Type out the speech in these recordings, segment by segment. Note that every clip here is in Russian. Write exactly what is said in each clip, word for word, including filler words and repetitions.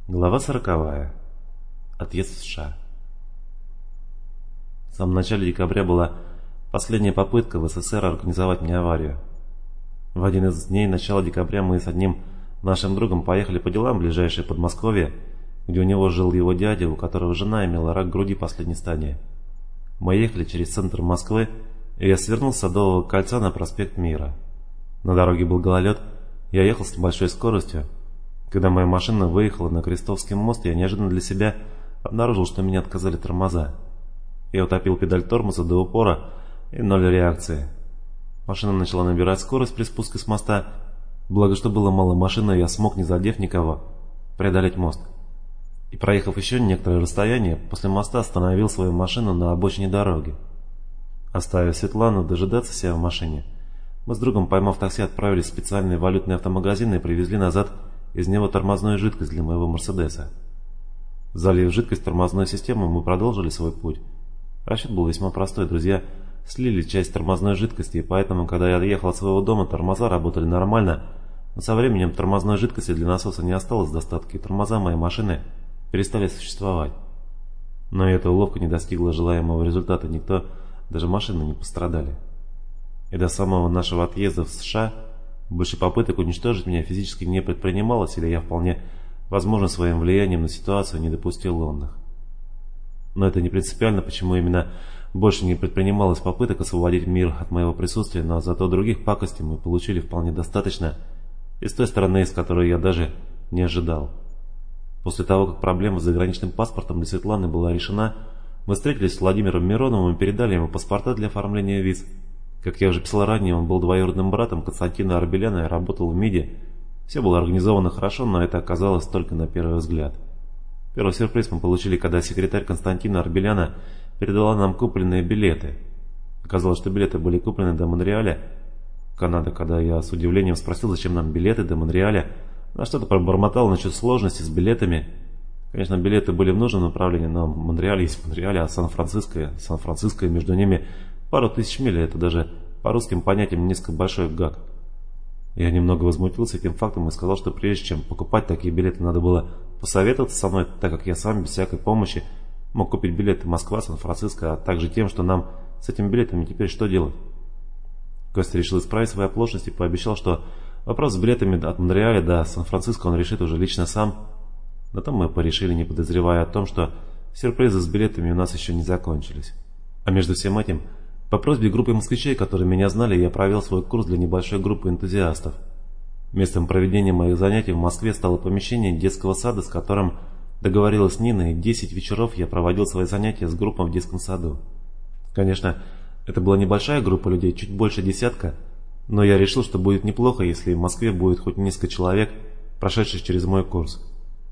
Глава сороковая. Отъезд в США. В самом начале декабря была последняя попытка в СССР организовать мне аварию. В один из дней начала декабря мы с одним нашим другом поехали по делам в ближайшее Подмосковье, где у него жил его дядя, у которого жена имела рак груди последней стадии. Мы ехали через центр Москвы, и я свернул с Садового кольца на проспект Мира. На дороге был гололед, я ехал с небольшой скоростью. Когда моя машина выехала на Крестовский мост, я неожиданно для себя обнаружил, что меня отказали тормоза. Я утопил педаль тормоза до упора, и ноль реакции. Машина начала набирать скорость при спуске с моста. Благо, что было мало машин, и я смог, не задев никого, преодолеть мост. И, проехав еще некоторое расстояние, после моста остановил свою машину на обочине дороги. Оставив Светлану дожидаться себя в машине, мы с другом, поймав такси, отправились в специальный валютный автомагазин и привезли назад из него тормозную жидкость для моего Мерседеса. Залив жидкость в тормозную систему, мы продолжили свой путь. Расчет был весьма простой. Друзья слили часть тормозной жидкости, и поэтому, когда я отъехал от своего дома, тормоза работали нормально, но со временем тормозной жидкости для насоса не осталось в достатке, и тормоза моей машины перестали существовать. Но эта уловка не достигла желаемого результата, никто, даже машины, не пострадали. И до самого нашего отъезда в США больше попыток уничтожить меня физически не предпринималось, или я вполне возможно своим влиянием на ситуацию не допустил лунных. Но это не принципиально, почему именно больше не предпринималось попыток освободить мир от моего присутствия, но зато других пакостей мы получили вполне достаточно, и с той стороны, с которой я даже не ожидал. После того, как проблема с заграничным паспортом для Светланы была решена, мы встретились с Владимиром Мироновым и передали ему паспорта для оформления виз. Как я уже писал ранее, он был двоюродным братом Константина Арбеляна и работал в МИДе. Все было организовано хорошо, но это оказалось только на первый взгляд. Первый сюрприз мы получили, когда секретарь Константина Арбеляна передала нам купленные билеты. Оказалось, что билеты были куплены до Монреаля, Канада. Когда я с удивлением спросил, зачем нам билеты до Монреаля, она что-то пробормотала насчет сложности с билетами. Конечно, билеты были в нужном направлении, но Монреаль есть Монреаль, а Сан-Франциско, Сан-Франциско, между ними пару тысяч миль, это даже по русским понятиям несколько большой гак. Я немного возмутился этим фактом и сказал, что прежде чем покупать такие билеты, надо было посоветоваться со мной, так как я сам без всякой помощи мог купить билеты Москва, Сан-Франциско, а также тем, что нам с этими билетами теперь что делать. Костя решил исправить свою оплошность и пообещал, что вопрос с билетами от Монреаля до Сан-Франциско он решит уже лично сам. На том мы порешили, не подозревая о том, что сюрпризы с билетами у нас еще не закончились. А между всем этим, по просьбе группы москвичей, которые меня знали, я провел свой курс для небольшой группы энтузиастов. Местом проведения моих занятий в Москве стало помещение детского сада, с которым договорилась Нина, и десять вечеров я проводил свои занятия с группой в детском саду. Конечно, это была небольшая группа людей, чуть больше десятка, но я решил, что будет неплохо, если в Москве будет хоть несколько человек, прошедших через мой курс.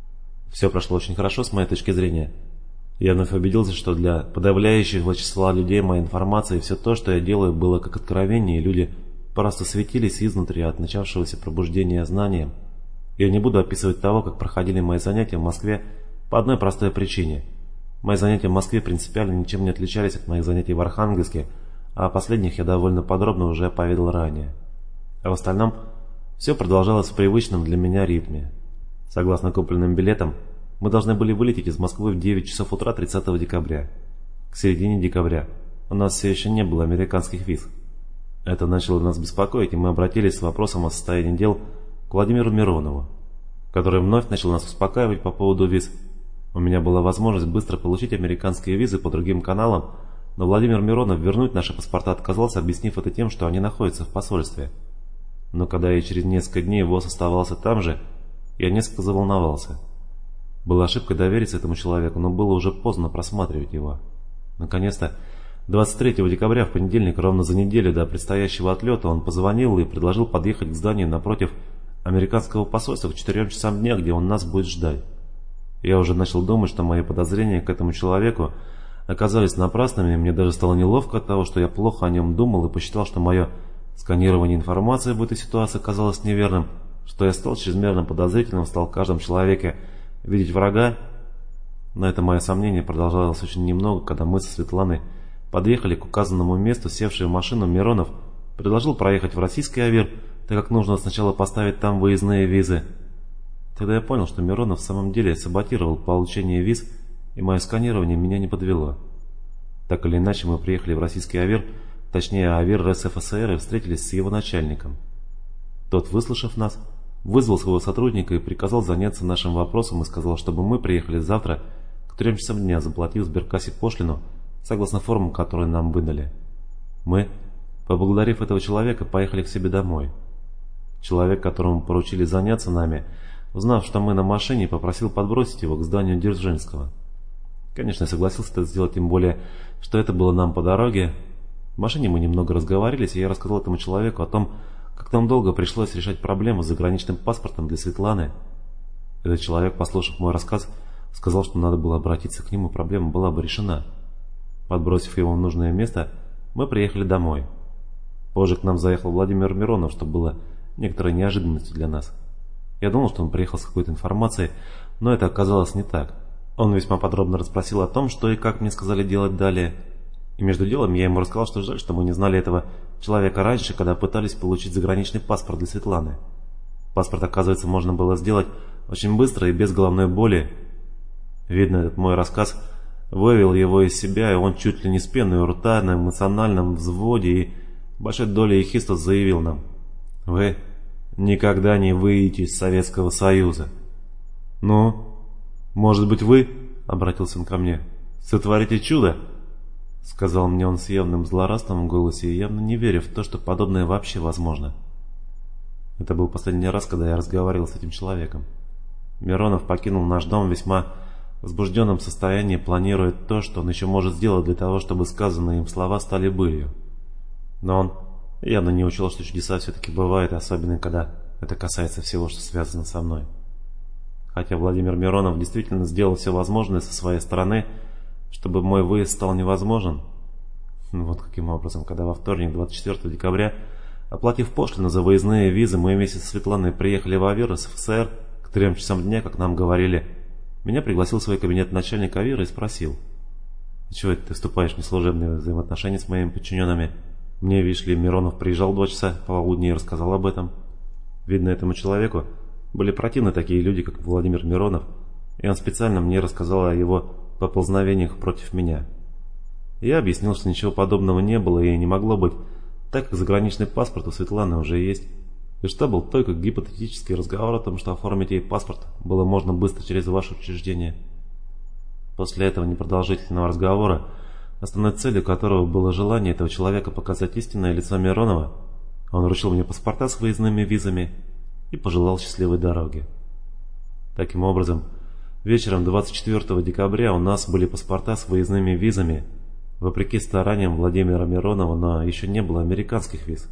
Все прошло очень хорошо с моей точки зрения. Я вновь убедился, что для подавляющего числа людей моей информации все то, что я делаю, было как откровение, и люди просто светились изнутри от начавшегося пробуждения знанием. Я не буду описывать того, как проходили мои занятия в Москве по одной простой причине. Мои занятия в Москве принципиально ничем не отличались от моих занятий в Архангельске, а о последних я довольно подробно уже поведал ранее. А в остальном все продолжалось в привычном для меня ритме. Согласно купленным билетам, мы должны были вылететь из Москвы в девять часов утра тридцатого декабря. К середине декабря у нас все еще не было американских виз. Это начало нас беспокоить, и мы обратились с вопросом о состоянии дел к Владимиру Миронову, который вновь начал нас успокаивать по поводу виз. У меня была возможность быстро получить американские визы по другим каналам, но Владимир Миронов вернуть наши паспорта отказался, объяснив это тем, что они находятся в посольстве. Но когда я через несколько дней ВОЗ оставался там же, я несколько заволновался. Была ошибкой довериться этому человеку, но было уже поздно просматривать его. Наконец-то, двадцать третьего декабря, в понедельник, ровно за неделю до предстоящего отлета, он позвонил и предложил подъехать к зданию напротив американского посольства к четырем часам дня, где он нас будет ждать. Я уже начал думать, что мои подозрения к этому человеку оказались напрасными, и мне даже стало неловко от того, что я плохо о нем думал и посчитал, что мое сканирование информации в этой ситуации казалось неверным, что я стал чрезмерно подозрительным, стал в каждом человеке видеть врага. Но это мое сомнение продолжалось очень немного, когда мы со Светланой подъехали к указанному месту. Севший в машину Миронов предложил проехать в российский авир, так как нужно сначала поставить там выездные визы. Тогда я понял, что Миронов в самом деле саботировал получение виз, и мое сканирование меня не подвело. Так или иначе, мы приехали в российский АВИР, точнее АВИР РСФСР, и встретились с его начальником. Тот, выслушав нас, вызвал своего сотрудника и приказал заняться нашим вопросом и сказал, чтобы мы приехали завтра к трем часам дня, заплатив в сберкассе пошлину, согласно формам, которые нам выдали. Мы, поблагодарив этого человека, поехали к себе домой. Человек, которому поручили заняться нами, узнав, что мы на машине, попросил подбросить его к зданию Дзержинского. Конечно, я согласился это сделать, тем более, что это было нам по дороге. В машине мы немного разговорились, и я рассказал этому человеку о том, как нам долго пришлось решать проблему с заграничным паспортом для Светланы. Этот человек, послушав мой рассказ, сказал, что надо было обратиться к нему, проблема была бы решена. Подбросив его в нужное место, мы приехали домой. Позже к нам заехал Владимир Миронов, что было некоторой неожиданностью для нас. Я думал, что он приехал с какой-то информацией, но это оказалось не так. Он весьма подробно расспросил о том, что и как мне сказали делать далее. И между делом я ему рассказал, что жаль, что мы не знали этого человека раньше, когда пытались получить заграничный паспорт для Светланы. Паспорт, оказывается, можно было сделать очень быстро и без головной боли. Видно, этот мой рассказ вывел его из себя, и он чуть ли не с пеной у рта, на эмоциональном взводе и большой долей ехидства заявил нам: «Вы никогда не выйдете из Советского Союза». «Ну, может быть, вы, — обратился он ко мне, — сотворите чудо?» — сказал мне он с явным злорадством в голосе, и явно не веря в то, что подобное вообще возможно. Это был последний раз, когда я разговаривал с этим человеком. Миронов покинул наш дом в весьма возбужденном состоянии, планируя то, что он еще может сделать для того, чтобы сказанные им слова стали былью. Но он явно не учел, что чудеса все-таки бывают, особенно когда это касается всего, что связано со мной. Хотя Владимир Миронов действительно сделал все возможное со своей стороны, чтобы мой выезд стал невозможен. Вот каким образом, когда во вторник, двадцать четвёртого декабря, оплатив пошлину за выездные визы, мы вместе со Светланой приехали в АВИР РСФСР к трем часам дня, как нам говорили, меня пригласил в свой кабинет начальник АВИРа и спросил: «Чего это ты вступаешь в неслужебные взаимоотношения с моими подчиненными? Мне, видишь ли, Миронов приезжал в два часа пополудни и рассказал об этом». Видно, этому человеку были противны такие люди, как Владимир Миронов, и он специально мне рассказал о его поползновениях против меня. Я объяснил, что ничего подобного не было и не могло быть, так как заграничный паспорт у Светланы уже есть, и что был только гипотетический разговор о том, что оформить ей паспорт было можно быстро через ваше учреждение. После этого непродолжительного разговора, основной целью которого было желание этого человека показать истинное лицо Миронова, он вручил мне паспорта с выездными визами и пожелал счастливой дороги. Таким образом, вечером двадцать четвёртого декабря у нас были паспорта с выездными визами, вопреки стараниям Владимира Миронова, но еще не было американских виз.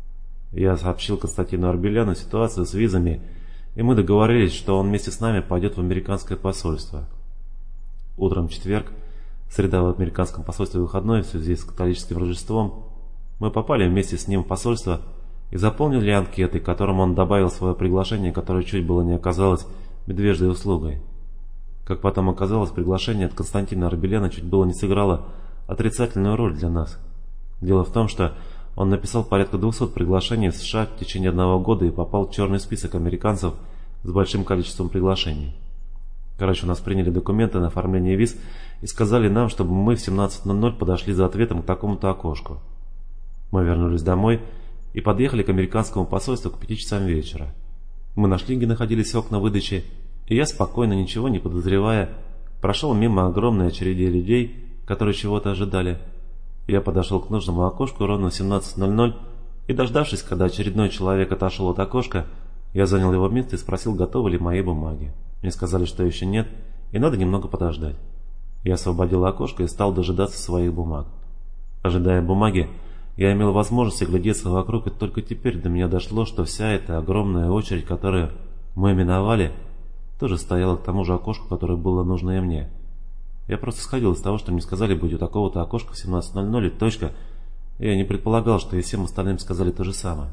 Я сообщил Константину Арбеляну ситуацию с визами, и мы договорились, что он вместе с нами пойдет в американское посольство. Утром в четверг, среда в американском посольстве выходной в связи с католическим Рождеством, мы попали вместе с ним в посольство и заполнили анкеты, которым он добавил свое приглашение, которое чуть было не оказалось медвежьей услугой. Как потом оказалось, приглашение от Константина Арбеляна чуть было не сыграло отрицательную роль для нас. Дело в том, что он написал порядка двухсот приглашений в США в течение одного года и попал в черный список американцев с большим количеством приглашений. Короче, у нас приняли документы на оформление виз и сказали нам, чтобы мы в семнадцать ноль ноль подошли за ответом к такому-то окошку. Мы вернулись домой и подъехали к американскому посольству к пяти часам вечера. Мы нашли, где находились окна выдачи, и я спокойно, ничего не подозревая, прошел мимо огромной очереди людей, которые чего-то ожидали. Я подошел к нужному окошку ровно в семнадцать ноль ноль и, дождавшись, когда очередной человек отошел от окошка, я занял его место и спросил, готовы ли мои бумаги. Мне сказали, что еще нет, и надо немного подождать. Я освободил окошко и стал дожидаться своих бумаг. Ожидая бумаги, я имел возможность оглядеться вокруг, и только теперь до меня дошло, что вся эта огромная очередь, которую мы миновали, тоже стояла к тому же окошку, которое было нужно и мне. Я просто сходил из того, что мне сказали быть у такого-то окошка в семнадцать ноль ноль и точка, и я не предполагал, что и всем остальным сказали то же самое.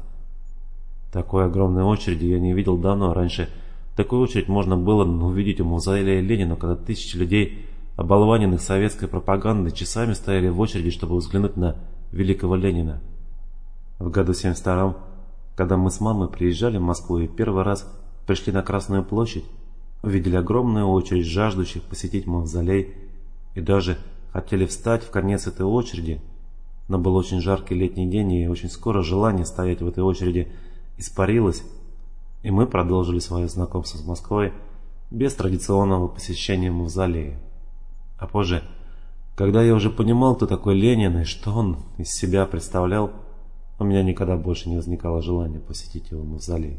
Такой огромной очереди я не видел давно. Раньше такую очередь можно было увидеть у мавзолея Ленина, когда тысячи людей, оболваненных советской пропагандой, часами стояли в очереди, чтобы взглянуть на великого Ленина. В году семьдесят втором, когда мы с мамой приезжали в Москву и первый раз пришли на Красную площадь, увидели огромную очередь жаждущих посетить мавзолей и даже хотели встать в конец этой очереди, но был очень жаркий летний день, и очень скоро желание стоять в этой очереди испарилось, и мы продолжили свое знакомство с Москвой без традиционного посещения мавзолея. А позже, когда я уже понимал, кто такой Ленин и что он из себя представлял, у меня никогда больше не возникало желания посетить его мавзолей.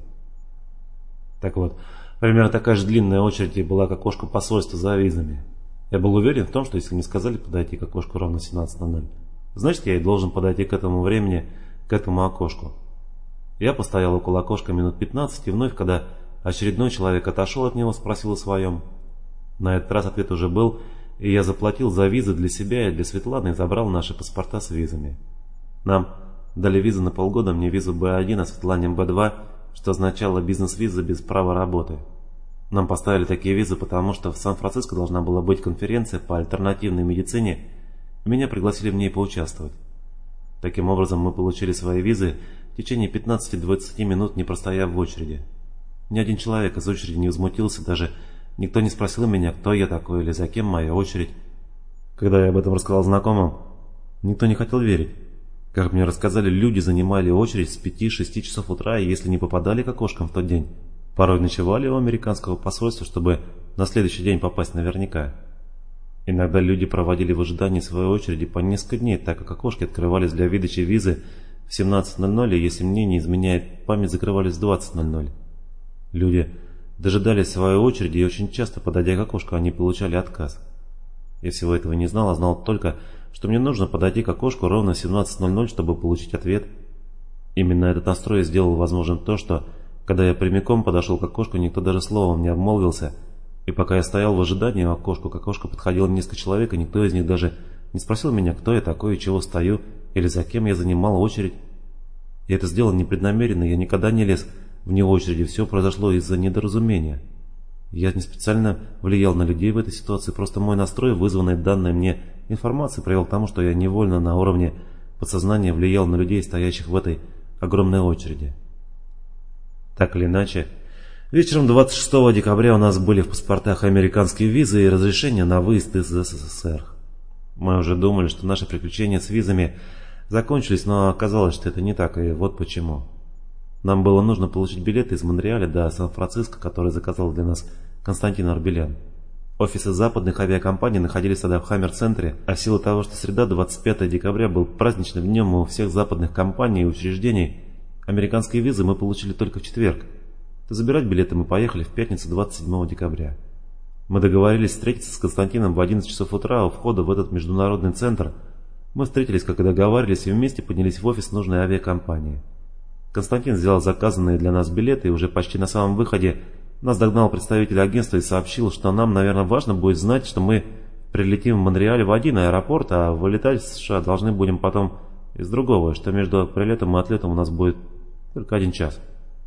Так вот, примерно такая же длинная очередь и была к окошку посольства за визами. Я был уверен в том, что если мне сказали подойти к окошку ровно семнадцать ноль ноль, значит, я и должен подойти к этому времени, к этому окошку. Я постоял около окошка минут пятнадцать, и вновь, когда очередной человек отошел от него, спросил о своем. На этот раз ответ уже был, и я заплатил за визы для себя и для Светланы и забрал наши паспорта с визами. Нам дали визы на полгода, мне визу бэ один, а Светлане бэ два, что означало бизнес-виза без права работы. Нам поставили такие визы, потому что в Сан-Франциско должна была быть конференция по альтернативной медицине, и меня пригласили в ней поучаствовать. Таким образом, мы получили свои визы в течение пятнадцати-двадцати минут, не простояв в очереди. Ни один человек из очереди не возмутился, даже никто не спросил меня, кто я такой или за кем моя очередь. Когда я об этом рассказал знакомым, никто не хотел верить. Как мне рассказали, люди занимали очередь с пяти-шести часов утра, и если не попадали к окошкам в тот день, порой ночевали у американского посольства, чтобы на следующий день попасть наверняка. Иногда люди проводили в ожидании своей очереди по несколько дней, так как окошки открывались для выдачи визы в семнадцать ноль ноль, и если мне не изменяет память, закрывались в двадцать ноль ноль. Люди дожидались своей очереди, и очень часто, подойдя к окошку, они получали отказ. Я всего этого не знал, а знал только, что мне нужно подойти к окошку ровно в семнадцать ноль ноль, чтобы получить ответ. Именно этот настрой сделал возможным то, что, когда я прямиком подошел к окошку, никто даже словом не обмолвился, и пока я стоял в ожидании у окошка, к окошку подходило несколько человек, и никто из них даже не спросил меня, кто я такой и чего стою, или за кем я занимал очередь. Я это сделал непреднамеренно, я никогда не лез вне очереди, все произошло из-за недоразумения. Я не специально влиял на людей в этой ситуации, просто мой настрой, вызванный данной мне информацией, привел к тому, что я невольно на уровне подсознания влиял на людей, стоящих в этой огромной очереди. Так или иначе, вечером двадцать шестого декабря у нас были в паспортах американские визы и разрешение на выезд из эс эс эс эр. Мы уже думали, что наши приключения с визами закончились, но оказалось, что это не так, и вот почему. Нам было нужно получить билеты из Монреаля до Сан-Франциско, который заказал для нас Константин Арбелян. Офисы западных авиакомпаний находились тогда в Хаммер-центре, а в силу того, что среда двадцать пятого декабря был праздничным днем у всех западных компаний и учреждений, американские визы мы получили только в четверг. То забирать билеты мы поехали в пятницу двадцать седьмого декабря. Мы договорились встретиться с Константином в одиннадцать часов утра у входа в этот международный центр. Мы встретились, как и договаривались, и вместе поднялись в офис нужной авиакомпании. Константин взял заказанные для нас билеты, и уже почти на самом выходе нас догнал представитель агентства и сообщил, что нам, наверное, важно будет знать, что мы прилетим в Монреаль в один аэропорт, а вылетать в США должны будем потом из другого, что между прилетом и отлетом у нас будет только один час.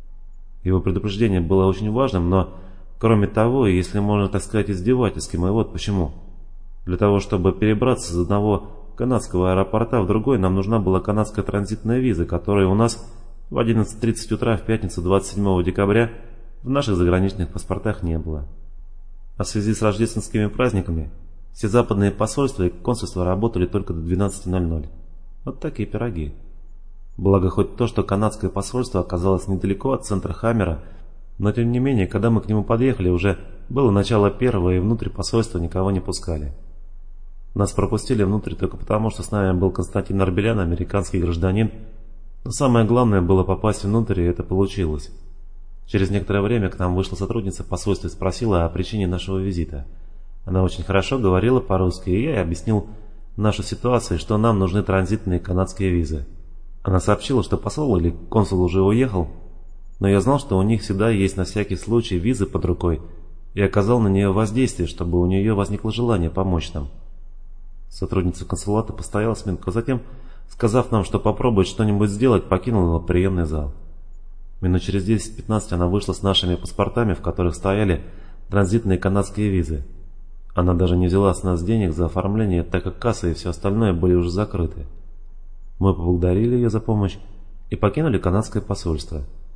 Его предупреждение было очень важным, но, кроме того, если можно так сказать, издевательским, и вот почему. Для того, чтобы перебраться из одного канадского аэропорта в другой, нам нужна была канадская транзитная виза, которая у нас в одиннадцать тридцать утра в пятницу двадцать седьмого декабря в наших заграничных паспортах не было. А в связи с рождественскими праздниками все западные посольства и консульства работали только до двенадцати ноль ноль. Вот такие пироги. Благо хоть то, что канадское посольство оказалось недалеко от центра Хаммера, но тем не менее, когда мы к нему подъехали, уже было начало первого, и внутрь посольства никого не пускали. Нас пропустили внутрь только потому, что с нами был Константин Арбелян, американский гражданин, но самое главное было попасть внутрь, и это получилось. Через некоторое время к нам вышла сотрудница посольства и спросила о причине нашего визита. Она очень хорошо говорила по-русски, и я ей объяснил нашу ситуацию, что нам нужны транзитные канадские визы. Она сообщила, что посол или консул уже уехал, но я знал, что у них всегда есть на всякий случай визы под рукой, и оказал на нее воздействие, чтобы у нее возникло желание помочь нам. Сотрудница консулата постояла с минутку, а затем, сказав нам, что попробует что-нибудь сделать, покинула приемный зал. Минут через десять-пятнадцать она вышла с нашими паспортами, в которых стояли транзитные канадские визы. Она даже не взяла с нас денег за оформление, так как касса и все остальное были уже закрыты. Мы поблагодарили ее за помощь и покинули канадское посольство.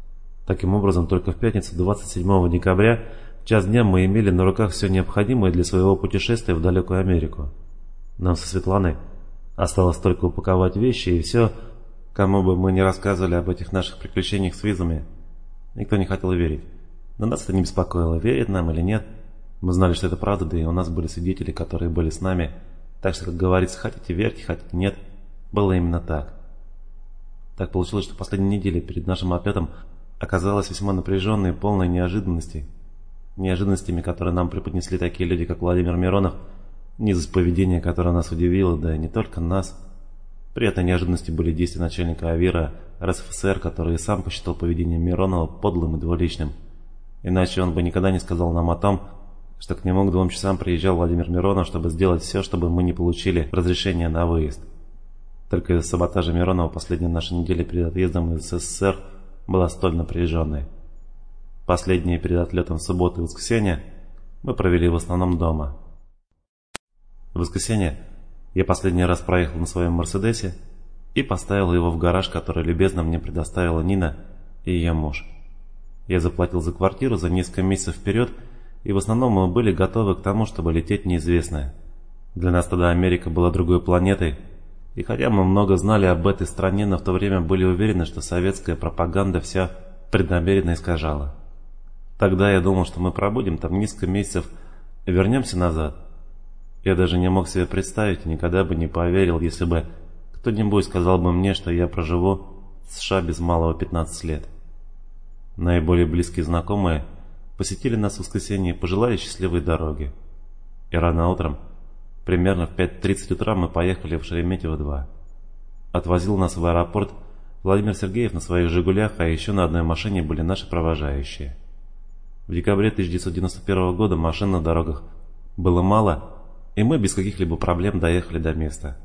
Таким образом, только в пятницу двадцать седьмого декабря в час дня мы имели на руках все необходимое для своего путешествия в далекую Америку. Нам со Светланой осталось только упаковать вещи, и все, кому бы мы ни рассказывали об этих наших приключениях с визами, никто не хотел верить. Но нас это не беспокоило, верит нам или нет. Мы знали, что это правда, да и у нас были свидетели, которые были с нами. Так что, как говорится, хотите верьте, хотите нет, было именно так. Так получилось, что последняя неделя перед нашим отлетом оказалась весьма напряженной и полной неожиданностей. Неожиданностями, которые нам преподнесли такие люди, как Владимир Миронов, низость поведения, которое нас удивило, да и не только нас. При этой неожиданности были действия начальника АВИРа РСФСР, который и сам посчитал поведение Миронова подлым и двуличным. Иначе он бы никогда не сказал нам о том, что к нему к двум часам приезжал Владимир Миронов, чтобы сделать все, чтобы мы не получили разрешение на выезд. Только из-за саботажа Миронова последняя наша неделя перед отъездом из СССР была столь напряженной. Последние перед отлетом в субботу и воскресенье мы провели в основном дома. В воскресенье я последний раз проехал на своем Мерседесе и поставил его в гараж, который любезно мне предоставила Нина и ее муж. Я заплатил за квартиру за несколько месяцев вперед, и в основном мы были готовы к тому, чтобы лететь в неизвестное. Для нас тогда Америка была другой планетой, и хотя мы много знали об этой стране, но в то время были уверены, что советская пропаганда вся преднамеренно искажала. Тогда я думал, что мы пробудем там несколько месяцев и вернемся назад. Я даже не мог себе представить и никогда бы не поверил, если бы кто-нибудь сказал бы мне, что я проживу в США без малого пятнадцать лет. Наиболее близкие знакомые посетили нас в воскресенье и пожелали счастливой дороги. И рано утром, примерно в пять тридцать утра, мы поехали в Шереметьево два. Отвозил нас в аэропорт Владимир Сергеев на своих «Жигулях», а еще на одной машине были наши провожающие. В декабре тысяча девятьсот девяносто первого года машин на дорогах было мало, и мы без каких-либо проблем доехали до места.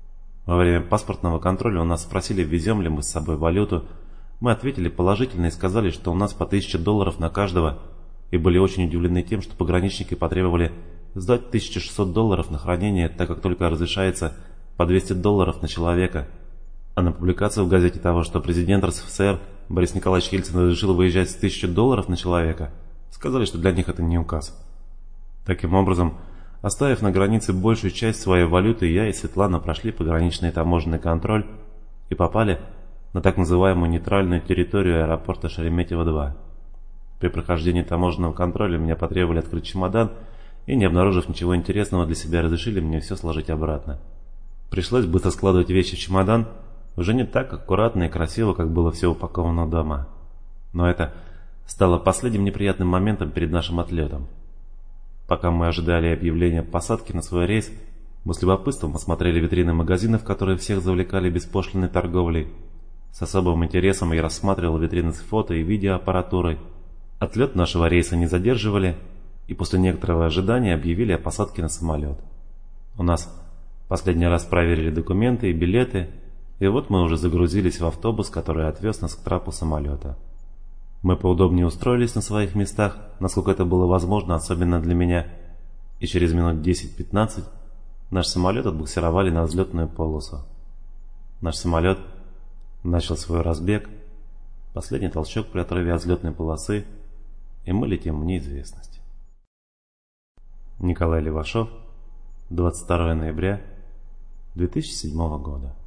Во время паспортного контроля у нас спросили, везем ли мы с собой валюту. Мы ответили положительно и сказали, что у нас по тысяче долларов на каждого, и были очень удивлены тем, что пограничники потребовали сдать тысячу шестьсот долларов на хранение, так как только разрешается по двести долларов на человека. А на публикацию в газете того, что президент РСФСР Борис Николаевич Ельцин разрешил выезжать с тысячи долларов на человека, сказали, что для них это не указ. Таким образом, оставив на границе большую часть своей валюты, я и Светлана прошли пограничный таможенный контроль и попали на так называемую нейтральную территорию аэропорта Шереметьево два. При прохождении таможенного контроля меня потребовали открыть чемодан и, не обнаружив ничего интересного для себя, разрешили мне все сложить обратно. Пришлось быстро складывать вещи в чемодан, уже не так аккуратно и красиво, как было все упаковано дома. Но это стало последним неприятным моментом перед нашим отлетом. Пока мы ожидали объявления посадки на свой рейс, мы с любопытством осмотрели витрины магазинов, которые всех завлекали беспошлинной торговлей. С особым интересом я рассматривал витрины с фото и видеоаппаратурой. Отлет нашего рейса не задерживали, и после некоторого ожидания объявили о посадке на самолет. У нас последний раз проверили документы и билеты, и вот мы уже загрузились в автобус, который отвез нас к трапу самолета. Мы поудобнее устроились на своих местах, насколько это было возможно, особенно для меня, и через минут десять-пятнадцать наш самолет отбуксировали на взлетную полосу. Наш самолет начал свой разбег, последний толчок при отрыве от взлетной полосы, и мы летим в неизвестность. Николай Левашов, двадцать второго ноября две тысячи седьмого года.